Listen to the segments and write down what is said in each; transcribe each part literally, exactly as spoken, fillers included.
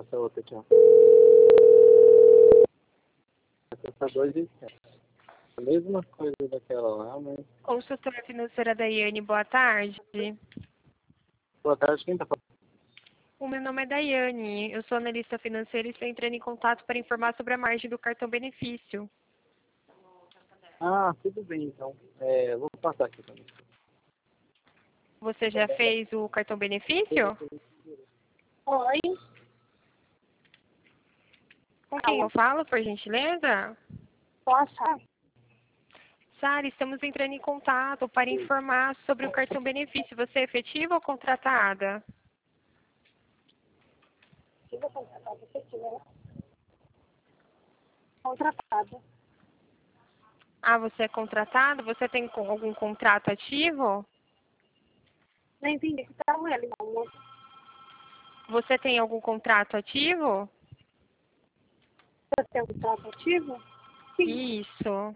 essa outra aqui, ó. Essa tá dois e sete. A mesma coisa daquela lá, mas... Consultora financeira Daiane, boa tarde. Boa tarde, quem tá falando? O meu nome é Daiane, eu sou analista financeira e estou entrando em contato para informar sobre a margem do cartão benefício. Ah, tudo bem, então. É, vou passar aqui também. Você já fez o cartão benefício? Oi, Com quem eu falo, por gentileza? posso? Sara, estamos entrando em contato para informar sobre o cartão benefício. Você é efetiva ou contratada? Efetiva, contratada, efetiva, né? Contratada. Ah, você é contratada? Você tem co- algum contrato ativo? Não entendi que tá com ele, não. Você tem algum contrato ativo? Você tem um contrato ativo? Sim. Isso.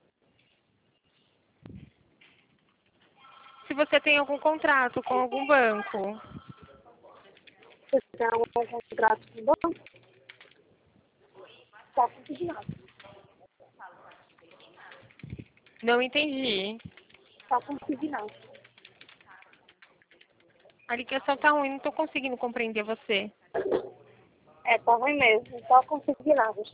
Se você tem algum contrato com algum banco. Você tem algum contrato com o banco? Tá consignado. Não entendi. Tá consignado. A ligação tá ruim, não estou conseguindo compreender você. É, tá ruim mesmo. Tá consignado.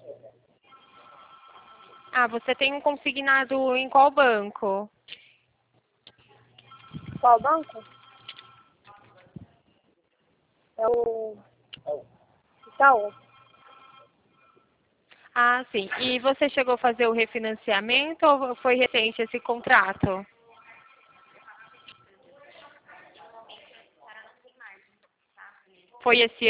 Ah, você tem um consignado em qual banco? Qual banco? É o... Itaú. Ah, sim. E você chegou a fazer o refinanciamento ou foi recente esse contrato? Foi esse